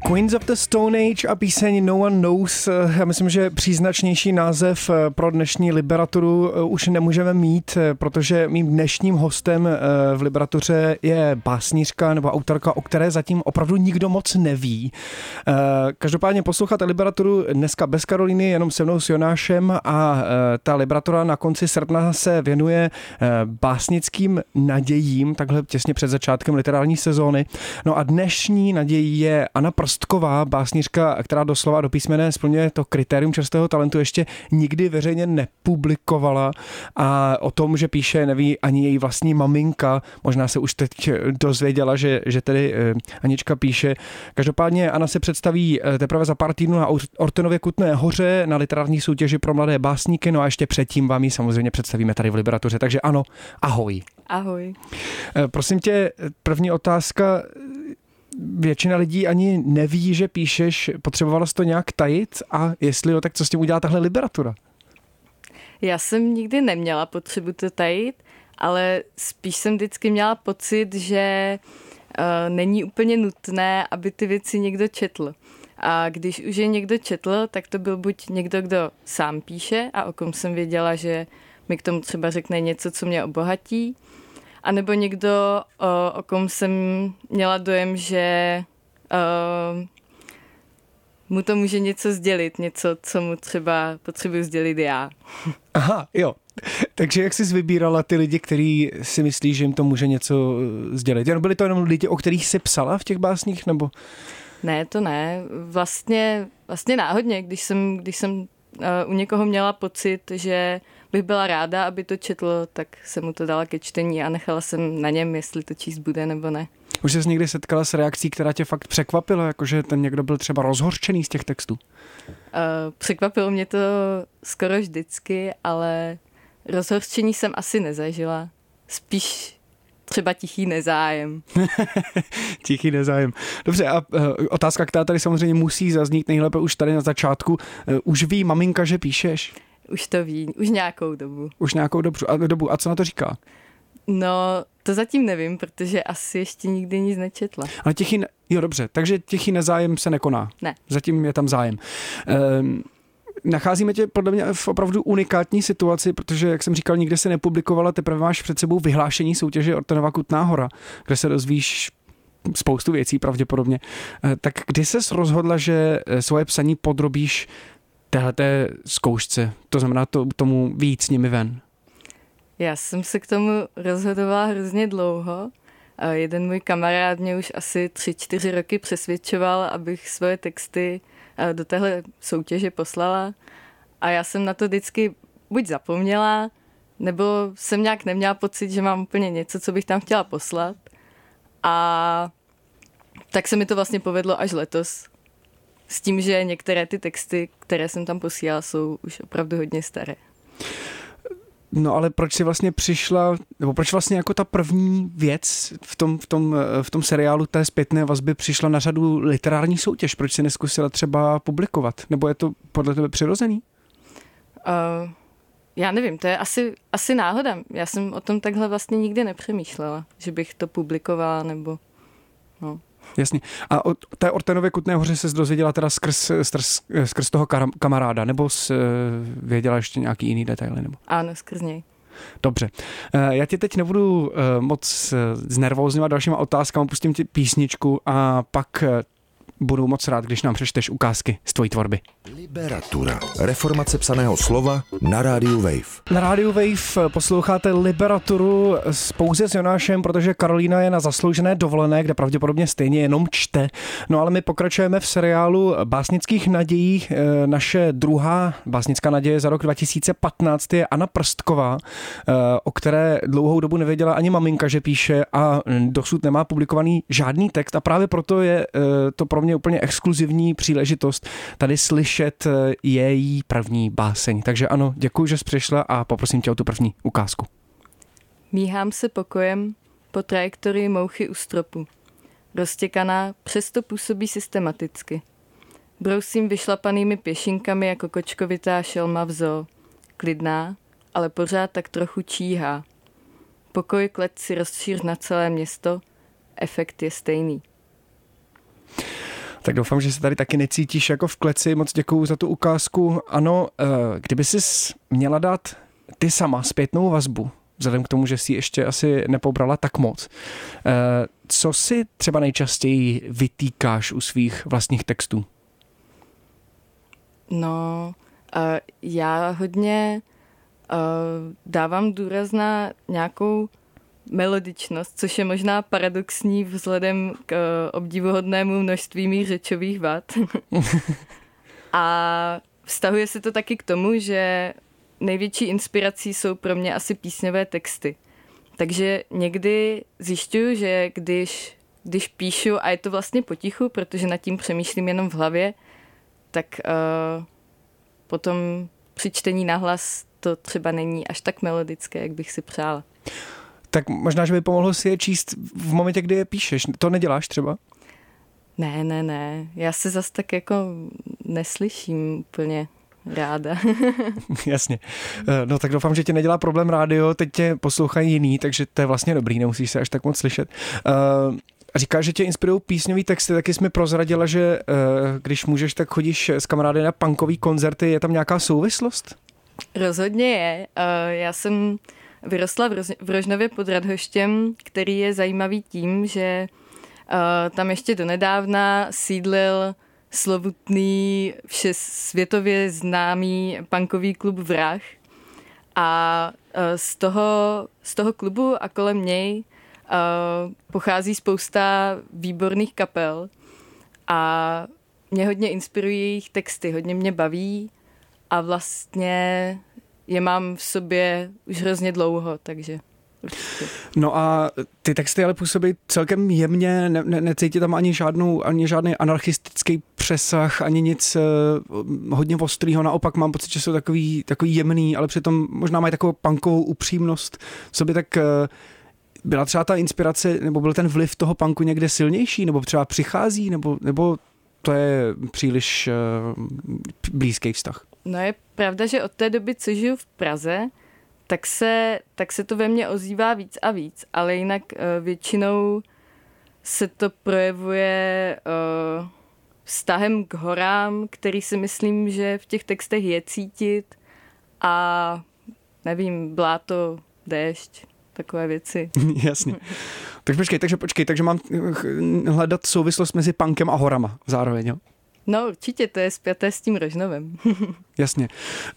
Queens of the Stone Age a píseň No One Knows. Já myslím, že příznačnější název pro dnešní Liberaturu už nemůžeme mít, protože mým dnešním hostem v Liberatuře je básnířka nebo autorka, o které zatím opravdu nikdo moc neví. Každopádně posloucháte Liberaturu dneska bez Karolíny, jenom se mnou s Jonášem, a ta Liberatura na konci srpna se věnuje básnickým nadějím, takhle těsně před začátkem literární sezóny. No a dnešní nadějí je Anna Prstková, básnířka, která doslova do písmene splňuje to kritérium čerstvého talentu, ještě nikdy veřejně nepublikovala a o tom, že píše, neví ani její vlastní maminka. Možná se už teď dozvěděla, že tedy Anička píše. Každopádně Anna se představí teprve za pár týdnů na Ortenově Kutné Hoře na literární soutěži pro mladé básníky, no a ještě předtím vám ji samozřejmě představíme tady v Liberatuře. Takže ano, ahoj. Ahoj. Prosím tě, první otázka. Většina lidí ani neví, že píšeš. Potřebovala jsi to nějak tajit? A jestli jo, tak co s tím udělá tahle Liberatura? Já jsem nikdy neměla potřebu to tajit, ale spíš jsem vždycky měla pocit, že není úplně nutné, aby ty věci někdo četl. A když už je někdo četl, tak to byl buď někdo, kdo sám píše a o kom jsem věděla, že mi k tomu třeba řekne něco, co mě obohatí, anebo někdo, o kom jsem měla dojem, že mu to může něco sdělit, něco, co mu třeba potřebuji sdělit já. Aha, jo. Takže jak jsi vybírala ty lidi, kteří si myslí, že jim to může něco sdělit? Byli to jenom lidi, o kterých jsi psala v těch básních, nebo? Ne, to ne. Vlastně náhodně, když jsem u někoho měla pocit, že bych byla ráda, aby to četl, tak jsem mu to dala ke čtení a nechala jsem na něm, jestli to číst bude nebo ne. Už jsi někdy setkala s reakcí, která tě fakt překvapila, jakože ten někdo byl třeba rozhořčený z těch textů? Překvapilo mě to skoro vždycky, ale rozhořčení jsem asi nezažila. Spíš třeba tichý nezájem. Tichý nezájem. Dobře, a otázka, která tady samozřejmě musí zaznít nejlépe už tady na začátku. Už ví maminka, že píšeš? Už to ví, už nějakou dobu. Už nějakou dobu. A co na to říká? No, to zatím nevím, protože asi ještě nikdy nic nečetla. Ale jo, dobře, takže tichý nezájem se nekoná. Ne. Zatím je tam zájem. Nacházíme tě podle mě v opravdu unikátní situaci, protože, jak jsem říkal, nikde se nepublikovala, teprve máš před sebou vyhlášení soutěže Ortenova Kutná Hora, kde se dozvíš spoustu věcí pravděpodobně. Tak kdy ses rozhodla, že svoje psaní podrobíš téhleté zkoušce? To znamená tomu vyjít s nimi ven. Já jsem se k tomu rozhodovala hrozně dlouho. Jeden můj kamarád mě už asi 3-4 roky přesvědčoval, abych svoje texty do téhle soutěže poslala. A já jsem na to vždycky buď zapomněla, nebo jsem nějak neměla pocit, že mám úplně něco, co bych tam chtěla poslat. A tak se mi to vlastně povedlo až letos. S tím, že některé ty texty, které jsem tam posílala, jsou už opravdu hodně staré. No ale proč jsi vlastně přišla, nebo proč vlastně jako ta první věc v tom seriálu té zpětné vazby přišla na řadu literární soutěž? Proč jsi neskusila třeba publikovat? Nebo je to podle tebe přirozený? Já nevím, to je asi náhoda. Já jsem o tom takhle vlastně nikdy nepřemýšlela, že bych to publikovala, nebo no. Jasně. A o té Ortenově Kutné Hoře se dozvěděla teda skrz toho kamaráda, nebo věděla ještě nějaký jiný detaily? Nebo? Ano, skrz něj. Dobře. Já tě teď nebudu moc znervózňovat dalšíma otázkama, pustím ti písničku a pak budu moc rád, když nám přečteš ukázky z tvojí tvorby. Liberatura. Reformace psaného slova na rádiu Wave. Na rádiu Wave posloucháte Liberaturu pouze s Jonášem, protože Karolína je na zasloužené dovolené, kde pravděpodobně stejně jenom čte. No ale my pokračujeme v seriálu Básnických nadějích. Naše druhá básnická naděje za rok 2015 je Anna Prstková, o které dlouhou dobu nevěděla ani maminka, že píše, a dosud nemá publikovaný žádný text, a právě proto je to pro mě úplně exkluzivní příležitost tady slyšet její první báseň. Takže ano, děkuji, že jsi přišla a poprosím tě o tu první ukázku. Míhám se pokojem po trajektorii mouchy u stropu. Roztěkaná, přesto působí systematicky. Brousím vyšlapanými pěšinkami jako kočkovitá šelma v zoo. Klidná, ale pořád tak trochu číhá. Pokoj klec si rozšíř na celé město, efekt je stejný. Tak doufám, že se tady taky necítíš jako v kleci. Moc děkuju za tu ukázku. Ano, kdyby jsi měla dát ty sama zpětnou vazbu, vzhledem k tomu, že si ještě asi nepobrala tak moc, co si třeba nejčastěji vytýkáš u svých vlastních textů? No, já hodně dávám důraz na nějakou melodičnost, což je možná paradoxní vzhledem k obdivuhodnému množství mých řečových vad. A vztahuje se to taky k tomu, že největší inspirací jsou pro mě asi písňové texty. Takže někdy zjišťuju, že když píšu, a je to vlastně potichu, protože nad tím přemýšlím jenom v hlavě, tak potom při čtení nahlas to třeba není až tak melodické, jak bych si přála. Tak možná, že by pomohlo si je číst v momentě, kdy je píšeš. To neděláš třeba? Ne. Já se zas tak jako neslyším úplně ráda. Jasně. No tak doufám, že tě nedělá problém rádio, teď tě poslouchají jiný, takže to je vlastně dobrý, nemusíš se až tak moc slyšet. Říkáš, že tě inspirují písňový texty, taky jsi mi prozradila, že když můžeš, tak chodíš s kamarády na punkový koncerty, je tam nějaká souvislost? Rozhodně je. Já jsem vyrostla v Rožnově pod Radhoštěm, který je zajímavý tím, že tam ještě donedávna sídlil slovutný, všesvětově známý punkový klub Vrah. A z toho klubu a kolem něj pochází spousta výborných kapel a mě hodně inspirují jejich texty, hodně mě baví a vlastně je mám v sobě už hrozně dlouho, takže určitě. No a ty texty ale působí celkem jemně, necítí tam ani žádný anarchistický přesah, ani nic hodně ostrýho, naopak mám pocit, že jsou takový jemný, ale přitom možná mají takovou punkovou upřímnost v sobě, tak byla třeba ta inspirace, nebo byl ten vliv toho punku někde silnější, nebo třeba přichází, nebo to je příliš blízký vztah? No je pravda, že od té doby, co žiju v Praze, tak se to ve mně ozývá víc a víc, ale jinak většinou se to projevuje vztahem k horám, který si myslím, že v těch textech je cítit a nevím, bláto, déšť, takové věci. Jasně. Tak počkej, takže mám hledat souvislost mezi punkem a horama zároveň, jo? No určitě, to je spjaté s tím Rožnovem. Jasně.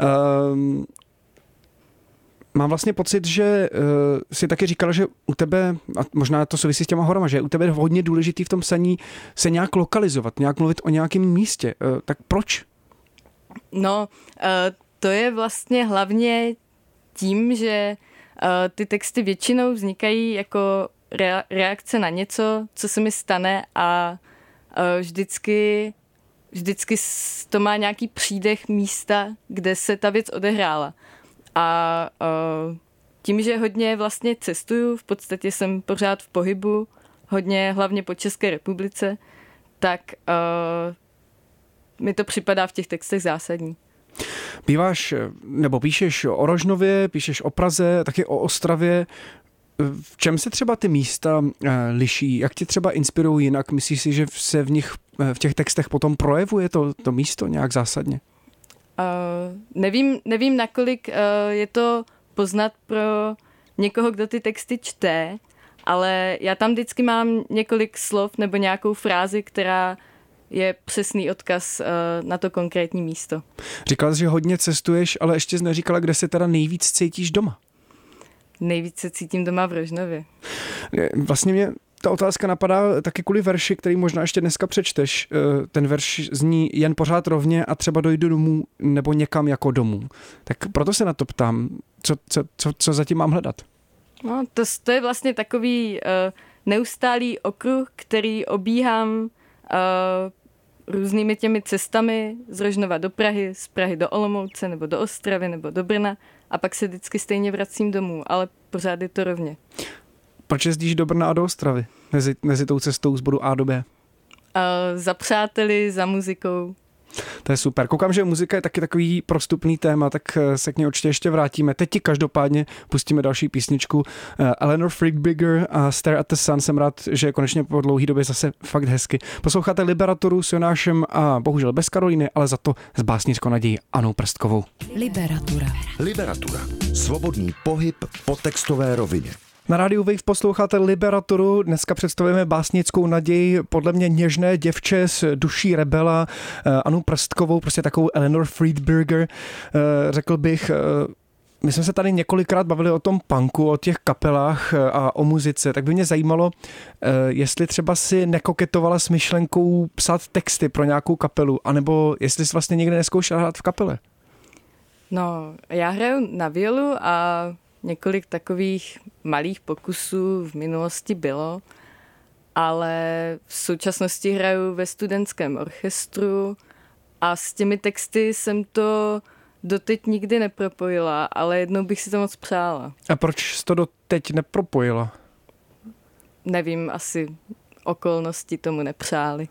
Mám vlastně pocit, že si taky říkala, že u tebe, a možná to souvisí s těma horama, že u tebe je hodně důležitý v tom psaní se nějak lokalizovat, nějak mluvit o nějakém místě. Tak proč? No, to je vlastně hlavně tím, že ty texty většinou vznikají jako reakce na něco, co se mi stane a vždycky to má nějaký přídech místa, kde se ta věc odehrála. A tím, že hodně vlastně cestuju, v podstatě jsem pořád v pohybu, hodně hlavně po České republice, tak mi to připadá v těch textech zásadní. Býváš, nebo píšeš o Rožnově, píšeš o Praze, taky o Ostravě. V čem se třeba ty místa liší? Jak tě třeba inspirují jinak? Myslíš si, že se v těch textech potom projevuje to místo nějak zásadně? Nevím, nakolik je to poznat pro někoho, kdo ty texty čte, ale já tam vždycky mám několik slov nebo nějakou frázi, která je přesný odkaz na to konkrétní místo. Říkala jsi, že hodně cestuješ, ale ještě jsi neříkala, kde se teda nejvíc cítíš doma. Nejvíc se cítím doma v Rožnově. Vlastně mě ta otázka napadá taky kvůli verši, který možná ještě dneska přečteš. Ten verš zní jen pořád rovně a třeba dojdu domů nebo někam jako domů. Tak proto se na to ptám, co zatím mám hledat? No, to je vlastně takový neustálý okruh, který obíhám různými těmi cestami z Rožnova do Prahy, z Prahy do Olomouce nebo do Ostravy nebo do Brna a pak se vždycky stejně vracím domů, ale pořád je to rovně. Proč jezdíš do Brna a do Ostravy mezi tou cestou z bodu A do B? Za přáteli, za muzikou. To je super. Koukám, že muzika je taky takový prostupný téma, tak se k ní určitě ještě vrátíme. Teď ti každopádně pustíme další písničku. Eleanor Friedberger a Stare at the Sun. Jsem rád, že konečně po dlouhé době zase fakt hezky. Posloucháte Liberaturu s Jonášem a bohužel bez Karolíny, ale za to s básnickou nadějí Anou Prstkovou. Liberatura. Svobodný pohyb po textové rovině. Na rádiu Wave posloucháte Liberaturu. Dneska představujeme básnickou naději, podle mě něžné děvče s duší rebela, Anu Prstkovou, prostě takovou Eleanor Friedberger, řekl bych. My jsme se tady několikrát bavili o tom punku, o těch kapelách a o muzice, tak by mě zajímalo, jestli třeba si nekoketovala s myšlenkou psát texty pro nějakou kapelu, anebo jestli jsi vlastně někde nezkoušela hrát v kapele. No, já hraju na violu a několik takových malých pokusů v minulosti bylo, ale v současnosti hraju ve studentském orchestru a s těmi texty jsem to doteď nikdy nepropojila, ale jednou bych si to moc přála. A proč jsi to doteď nepropojila? Nevím, asi okolnosti tomu nepřáli.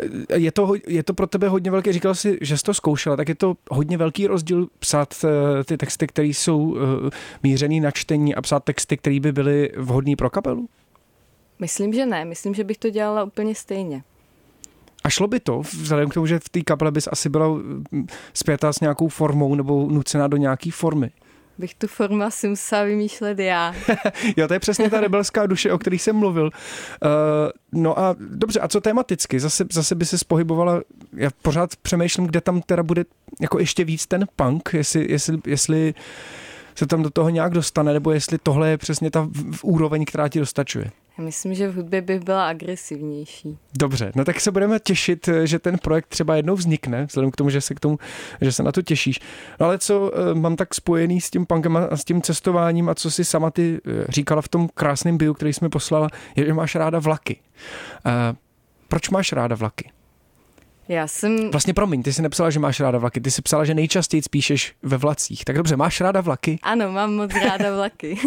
Je to pro tebe hodně velké, říkal jsi, že jsi to zkoušela, tak je to hodně velký rozdíl psát ty texty, které jsou mířený na čtení a psát texty, které by byly vhodný pro kapelu? Myslím, že ne. Myslím, že bych to dělala úplně stejně. A šlo by to, vzhledem k tomu, že v té kapele bys asi byla spjatá s nějakou formou nebo nucená do nějaké formy? Bych tu formu asi musela vymýšlet já. Jo, to je přesně ta rebelská duše, o který jsem mluvil. No a dobře, a co tematicky? Zase by se pohybovala, já pořád přemýšlím, kde tam teda bude jako ještě víc ten punk, jestli se tam do toho nějak dostane, nebo jestli tohle je přesně ta úroveň, která ti dostačuje. Já myslím, že v hudbě bych byla agresivnější. Dobře, no tak se budeme těšit, že ten projekt třeba jednou vznikne, vzhledem k tomu, že se na to těšíš. No ale co mám tak spojený s tím punkem a s tím cestováním a co si sama ty říkala v tom krásném bio, který jsme poslala, je, že máš ráda vlaky. Proč máš ráda vlaky? Vlastně promiň, ty jsi nepsala, že máš ráda vlaky, ty jsi psala, že nejčastěji píšeš ve vlacích. Tak dobře, máš ráda vlaky? Ano, mám moc ráda vlaky.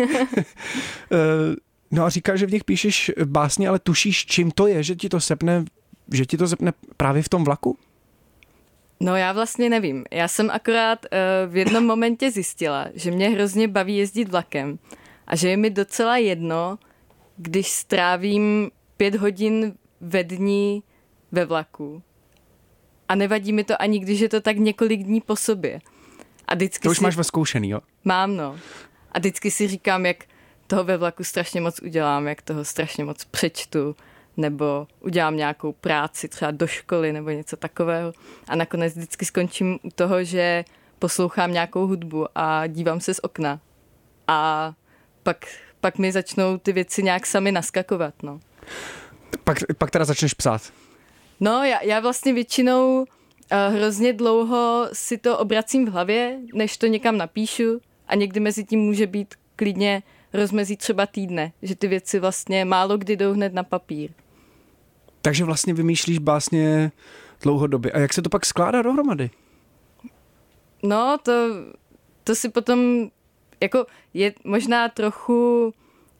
No a říkáš, že v nich píšeš básně, ale tušíš, čím to je, že ti to sepne právě v tom vlaku? No já vlastně nevím. Já jsem akorát v jednom momentě zjistila, že mě hrozně baví jezdit vlakem a že je mi docela jedno, když strávím 5 hodin ve dni ve vlaku. A nevadí mi to ani, když je to tak několik dní po sobě. A to už máš vyzkoušený, jo? Mám, no. A vždycky si říkám, jak toho ve vlaku strašně moc udělám, jak toho strašně moc přečtu, nebo udělám nějakou práci třeba do školy nebo něco takového. A nakonec vždycky skončím u toho, že poslouchám nějakou hudbu a dívám se z okna. A pak mi začnou ty věci nějak sami naskakovat, no. Pak teda začneš psát. No, já vlastně většinou hrozně dlouho si to obracím v hlavě, než to někam napíšu a někdy mezi tím může být klidně rozmezí třeba týdne, že ty věci vlastně málo kdy jdou hned na papír. Takže vlastně vymýšlíš básně dlouhodobě. A jak se to pak skládá dohromady? No, to si potom jako je možná trochu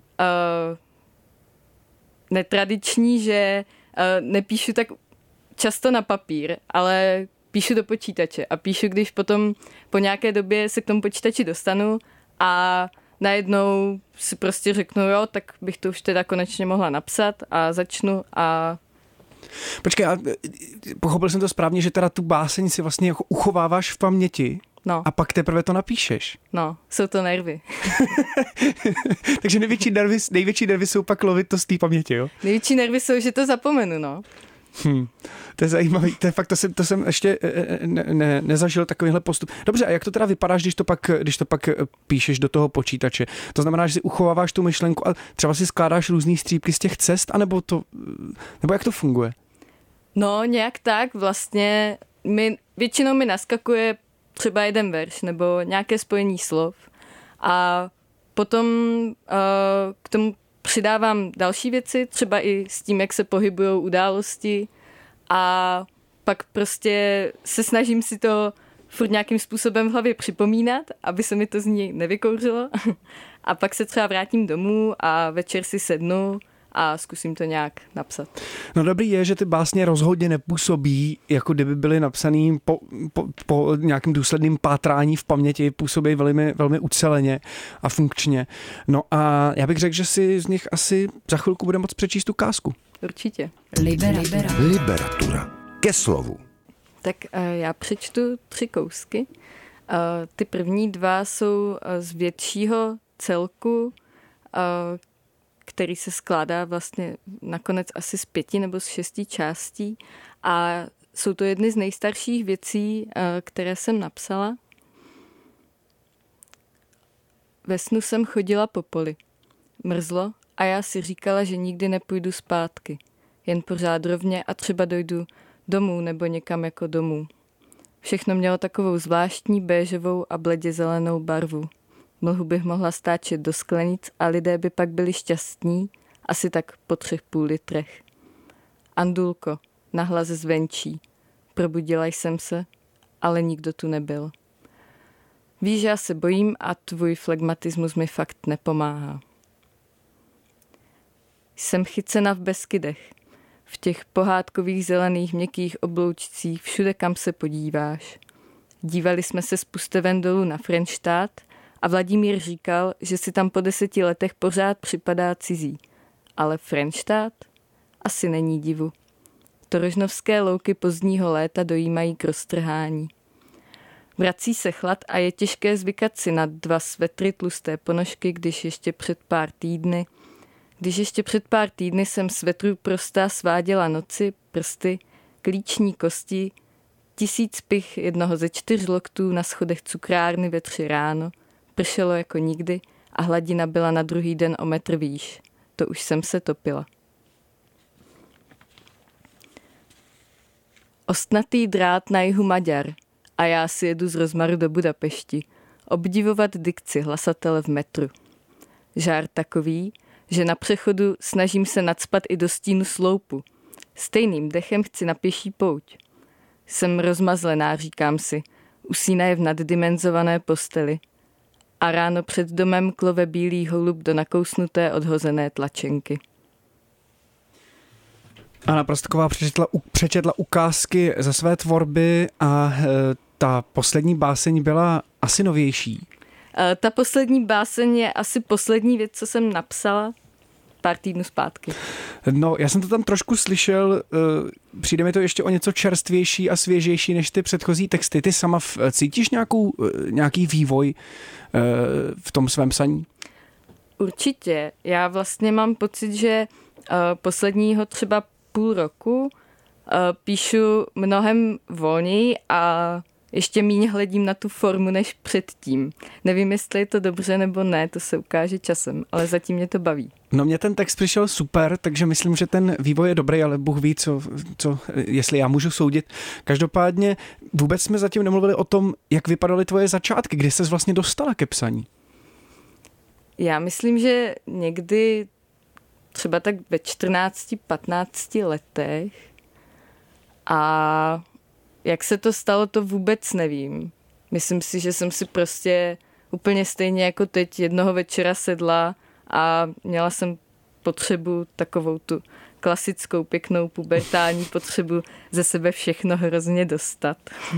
netradiční, že nepíšu tak často na papír, ale píšu do počítače a píšu, když potom po nějaké době se k tomu počítači dostanu a najednou si prostě řeknu, jo, tak bych to už teda konečně mohla napsat a začnu a... Počkej, pochopil jsem to správně, že teda tu báseň si vlastně jako uchováváš v paměti, no. A pak teprve to napíšeš. No, jsou to nervy. Takže největší nervy jsou pak lovit to z té paměti, jo? Největší nervy jsou, že to zapomenu, no. To je zajímavý, to je fakt, to jsem ještě nezažil takovýhle postup. Dobře, a jak to teda vypadá, když to pak píšeš do toho počítače? To znamená, že si uchováváš tu myšlenku a třeba si skládáš různý střípky z těch cest, nebo jak to funguje? No, nějak tak, vlastně většinou mi naskakuje třeba jeden verš nebo nějaké spojení slov a potom k tomu přidávám další věci, třeba i s tím, jak se pohybujou události a pak prostě se snažím si to furt nějakým způsobem v hlavě připomínat, aby se mi to z ní nevykouřilo a pak se třeba vrátím domů a večer si sednu a zkusím to nějak napsat. No dobrý je, že ty básně rozhodně nepůsobí, jako kdyby byly napsaný po nějakým důsledným pátrání v paměti, působí velmi, velmi uceleně a funkčně. No a já bych řekl, že si z nich asi za chvilku bude moct přečíst ukázku. Určitě. Liberatura. Ke slovu. Tak já přečtu 3 kousky. Ty první 2 jsou z většího celku, který se skládá vlastně nakonec asi z 5 nebo z 6 částí a jsou to jedny z nejstarších věcí, které jsem napsala. Ve snu jsem chodila po poli. Mrzlo a já si říkala, že nikdy nepůjdu zpátky. Jen pořád rovně a třeba dojdu domů nebo někam jako domů. Všechno mělo takovou zvláštní béžovou a bledě zelenou barvu. Mlhu bych mohla stáčet do sklenic a lidé by pak byli šťastní, asi tak po 3,5 litrech. Andulko, nahlas zvenčí. Probudila jsem se, ale nikdo tu nebyl. Víš, já se bojím a tvůj flegmatismus mi fakt nepomáhá. Jsem chycena v Beskydech. V těch pohádkových zelených měkkých obloučcích všude, kam se podíváš. Dívali jsme se z Pusteven dolů na Frenštát a Vladimír říkal, že si tam po 10 letech pořád připadá cizí. Ale Frenštát? Asi není divu. Torožnovské louky pozdního léta dojímají k roztrhání. Vrací se chlad a je těžké zvykat si na 2 svetry tlusté ponožky, když ještě před pár týdny jsem svetru prostá sváděla noci, prsty, klíční kosti, 1000 pich jednoho ze 4 loktů na schodech cukrárny ve 3 ráno, pršelo jako nikdy a hladina byla na druhý den o metr výš. To už jsem se topila. Ostnatý drát na jihu Maďar a já si jedu z Rozmaru do Budapešti. Obdivovat dikci hlasatele v metru. Žár takový, že na přechodu snažím se nacpat i do stínu sloupu. Stejným dechem chci na pěší pouť. Jsem rozmazlená, říkám si. Usínaje v naddimenzované posteli. A ráno před domem klove bílý holub do nakousnuté odhozené tlačenky. Anna Prostková přečetla ukázky ze své tvorby a ta poslední báseň byla asi novější. Ta poslední báseň je asi poslední věc, co jsem napsala pár týdnů zpátky. No, já jsem to tam trošku slyšel, přijde mi to ještě o něco čerstvější a svěžejší než ty předchozí texty. Ty sama cítíš nějaký vývoj v tom svém psaní? Určitě. Já vlastně mám pocit, že posledního třeba půl roku píšu mnohem volněji a ještě míň hledím na tu formu než předtím. Nevím, jestli je to dobře nebo ne, to se ukáže časem, ale zatím mě to baví. No mně ten text přišel super, takže myslím, že ten vývoj je dobrý, ale Bůh ví, jestli já můžu soudit. Každopádně vůbec jsme zatím nemluvili o tom, jak vypadaly tvoje začátky, kdy ses vlastně dostala ke psaní. Já myslím, že někdy třeba tak ve 14-15 letech a jak se to stalo, to vůbec nevím. Myslím si, že jsem si prostě úplně stejně jako teď jednoho večera sedla a měla jsem potřebu takovou tu klasickou, pěknou pubertální potřebu ze sebe všechno hrozně dostat.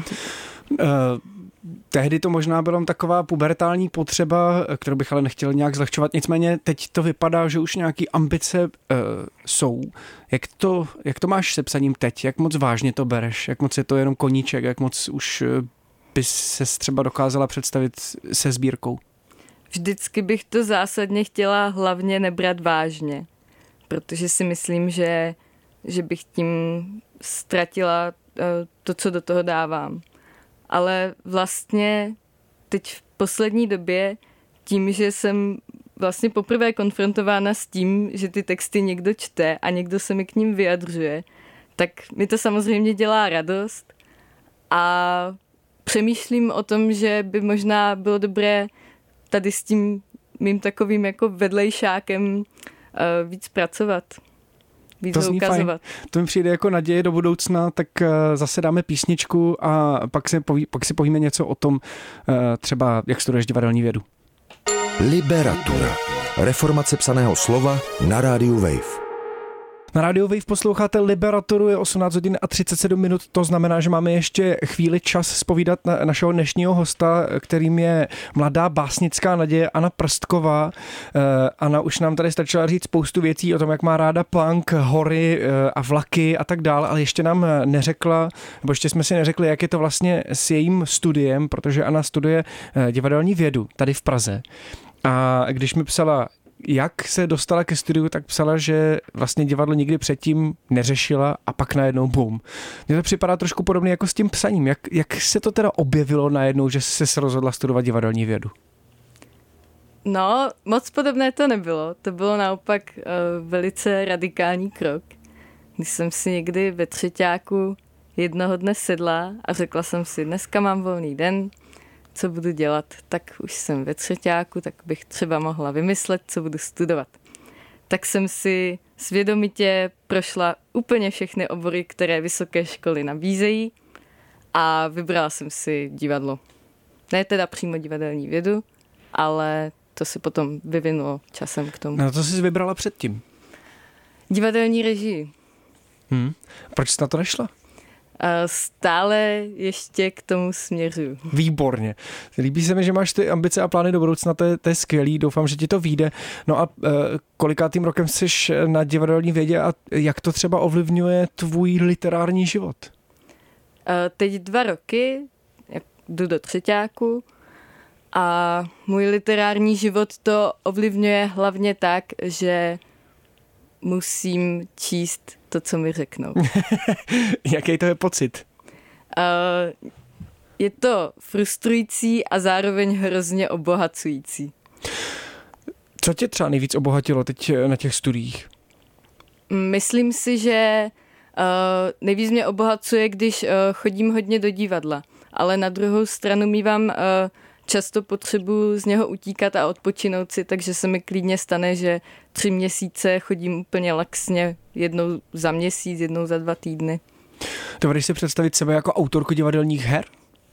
Tehdy to možná byla taková pubertální potřeba, kterou bych ale nechtěl nějak zlehčovat. Nicméně teď to vypadá, že už nějaký ambice jsou. Jak to máš se psaním teď? Jak moc vážně to bereš? Jak moc je to jenom koníček? Jak moc už bys ses třeba dokázala představit se sbírkou? Vždycky bych to zásadně chtěla hlavně nebrat vážně, protože si myslím, že bych tím ztratila to, co do toho dávám. Ale vlastně teď v poslední době tím, že jsem vlastně poprvé konfrontována s tím, že ty texty někdo čte a někdo se mi k ním vyjadřuje, tak mi to samozřejmě dělá radost a přemýšlím o tom, že by možná bylo dobré tady s tím mým takovým jako vedlejšákem víc pracovat. Víc to zní ukazovat. Fajn. To mi přijde jako naděje do budoucna, tak zase dáme písničku a pak si povíme něco o tom, třeba jak studuješ divadelní vědu. Liberatura. Reformace psaného slova na rádiu Wave. Na rádiu Wave posloucháte Liberaturu, je 18 hodin a 37 minut, to znamená, že máme ještě chvíli čas zpovídat našeho dnešního hosta, kterým je mladá básnická naděje Anna Prstková. Anna už nám tady stačila říct spoustu věcí o tom, jak má ráda punk, hory a vlaky a tak dále, ale ještě nám neřekla, nebo ještě jsme si neřekli, jak je to vlastně s jejím studiem, protože Anna studuje divadelní vědu tady v Praze. A když mi psala, jak se dostala ke studiu, tak psala, že vlastně divadlo nikdy předtím neřešila a pak najednou bum. Mně to připadá trošku podobně jako s tím psaním. Jak se to teda objevilo najednou, že jsi se rozhodla studovat divadelní vědu? No, moc podobné to nebylo. To bylo naopak velice radikální krok. Když jsem si někdy ve třeťáku jednoho dne sedla a řekla jsem si, dneska mám volný den, co budu dělat, tak už jsem ve třeťáku, tak bych třeba mohla vymyslet, co budu studovat. Tak jsem si svědomitě prošla úplně všechny obory, které vysoké školy nabízejí a vybrala jsem si divadlo. Ne teda přímo divadelní vědu, ale to se potom vyvinulo časem k tomu. No to jsi vybrala předtím? Divadelní režii. Proč jsi na to nešla? Stále ještě k tomu směřuju. Výborně. Líbí se mi, že máš ty ambice a plány do budoucna, to je skvělý, doufám, že ti to vyjde. No a kolikátým rokem jsi na divadelní vědě a jak to třeba ovlivňuje tvůj literární život? Teď 2 roky, jdu do třeťáku a můj literární život to ovlivňuje hlavně tak, že musím číst to, co mi řeknou. Jaký to je pocit? Je to frustrující a zároveň hrozně obohacující. Co tě třeba nejvíc obohatilo teď na těch studiích? Myslím si, že nejvíc mě obohacuje, když chodím hodně do divadla, ale na druhou stranu mívám často potřebu z něho utíkat a odpočinout si, takže se mi klidně stane, že 3 měsíce chodím úplně laxně, jednou za měsíc, jednou za 2 týdny. Dovedeš si představit sebe jako autorku divadelních her?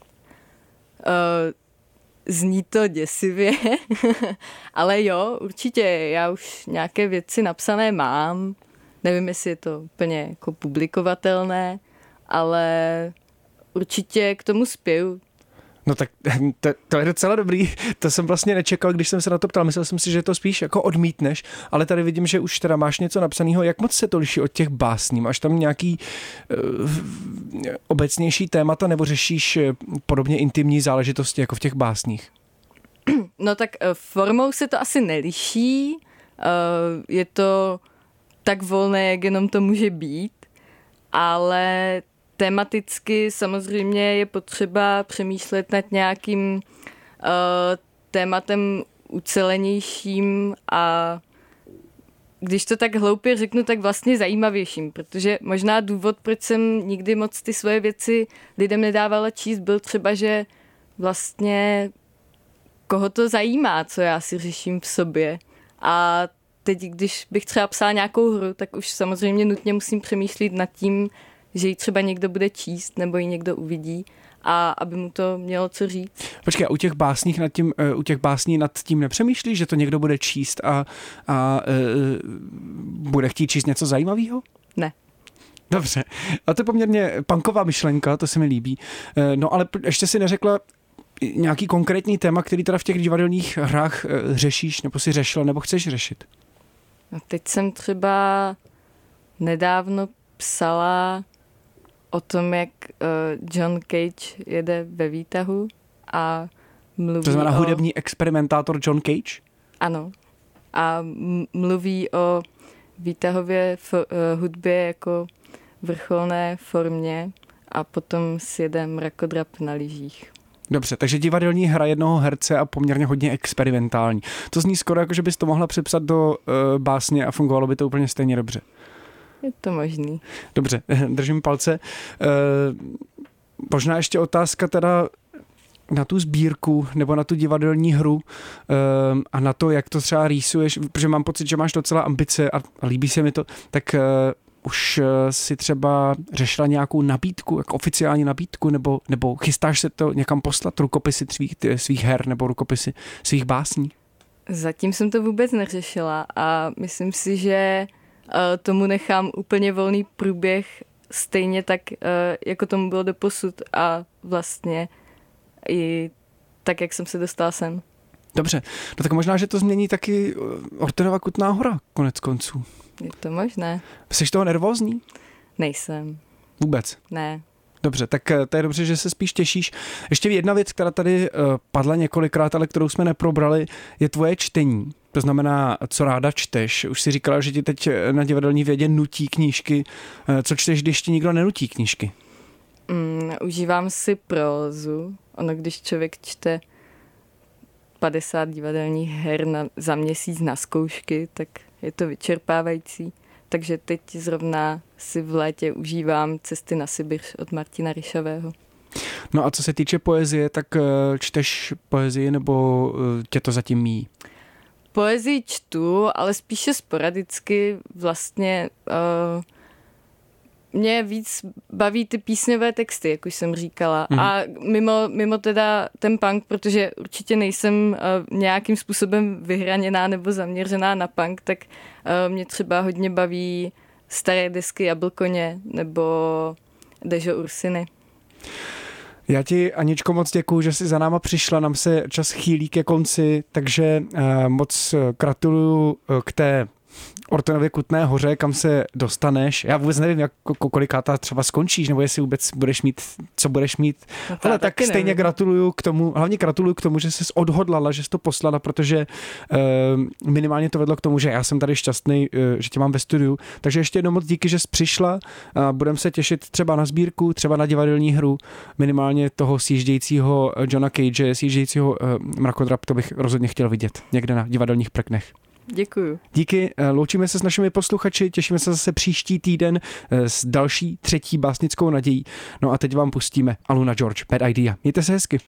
Zní to děsivě, ale jo, určitě, já už nějaké věci napsané mám, nevím, jestli je to úplně jako publikovatelné, ale určitě k tomu spěju. No tak to je docela dobrý, to jsem vlastně nečekal, když jsem se na to ptal, myslel jsem si, že to spíš jako odmítneš, ale tady vidím, že už teda máš něco napsaného. Jak moc se to liší od těch básní? Máš tam nějaký obecnější témata nebo řešíš podobně intimní záležitosti jako v těch básních? No tak formou se to asi neliší, je to tak volné, jak jenom to může být, ale tematicky samozřejmě je potřeba přemýšlet nad nějakým tématem ucelenějším a když to tak hloupě řeknu, tak vlastně zajímavějším, protože možná důvod, proč jsem nikdy moc ty svoje věci lidem nedávala číst, byl třeba, že vlastně koho to zajímá, co já si řeším v sobě. A teď, když bych třeba psala nějakou hru, tak už samozřejmě nutně musím přemýšlet nad tím, že ji třeba někdo bude číst nebo ji někdo uvidí a aby mu to mělo co říct. Počkej, u těch básní nad tím nepřemýšlíš, že to někdo bude číst a bude chtít číst něco zajímavého? Ne. Dobře. A to je poměrně punková myšlenka, to se mi líbí. No ale ještě si neřekla nějaký konkrétní téma, který teda v těch divadelních hrách řešíš, nebo si řešila, nebo chceš řešit? No teď jsem třeba nedávno psala o tom, jak John Cage jede ve výtahu a mluví to znamená hudební experimentátor John Cage? Ano. A mluví o výtahově hudbě jako vrcholné formě a potom sjede mrakodrap na lyžích. Dobře, takže divadelní hra jednoho herce a poměrně hodně experimentální. To zní skoro jako, že bys to mohla přepsat do básně a fungovalo by to úplně stejně dobře. Je to možný. Dobře, držím palce. Možná ještě otázka teda na tu sbírku nebo na tu divadelní hru a na to, jak to třeba rýsuješ, protože mám pocit, že máš docela ambice a líbí se mi to, tak už si třeba řešila nějakou nabídku, jako oficiální nabídku, nebo chystáš se to někam poslat, rukopisy svých her nebo rukopisy svých básní? Zatím jsem to vůbec neřešila a myslím si, že tomu nechám úplně volný průběh, stejně tak, jako tomu bylo doposud a vlastně i tak, jak jsem se dostala sem. Dobře, no tak možná, že to změní taky Ortonova Kutná Hora konec konců. Je to možné. Jsi toho nervózní? Nejsem. Vůbec? Ne. Dobře, tak to je dobře, že se spíš těšíš. Ještě jedna věc, která tady padla několikrát, ale kterou jsme neprobrali, je tvoje čtení. To znamená, co ráda čteš. Už si říkala, že ti teď na Divadelní vědě nutí knížky. Co čteš, když ti nikdo nenutí knížky? Užívám si prózu. Ono, když člověk čte 50 divadelních her za měsíc na zkoušky, tak je to vyčerpávající. Takže teď zrovna si v létě užívám Cesty na Sibiř od Martina Ryšavého. No a co se týče poezie, tak čteš poezii nebo tě to zatím míjí? Poezii čtu, ale spíše sporadicky. Vlastně mě víc baví ty písňové texty, jak už jsem říkala. A mimo teda ten punk, protože určitě nejsem nějakým způsobem vyhraněná nebo zaměřená na punk, tak mě třeba hodně baví staré desky Jablkoně nebo Dežo Ursiny. Já ti, Aničko, moc děkuju, že jsi za náma přišla, nám se čas chýlí ke konci, takže moc gratuluju k té Ortonově Kutné Hoře, kam se dostaneš. Já vůbec nevím, kolikátá třeba skončíš, nebo jestli vůbec budeš mít, co budeš mít. No ale tak stejně nevím. Gratuluju k tomu, hlavně gratuluju k tomu, že jsi odhodlala, že jsi to poslala, protože minimálně to vedlo k tomu, že já jsem tady šťastný, že tě mám ve studiu. Takže ještě jednou moc díky, že jsi přišla. Budeme se těšit třeba na sbírku, třeba na divadelní hru, minimálně toho sjíždějícího Johna Cage, sjíždějícího Mrakodrap, to bych rozhodně chtěl vidět někde na divadelních prknech. Děkuju. Díky, loučíme se s našimi posluchači, těšíme se zase příští týden s další třetí básnickou nadějí. No a teď vám pustíme Aluna George, Bad Idea. Mějte se hezky.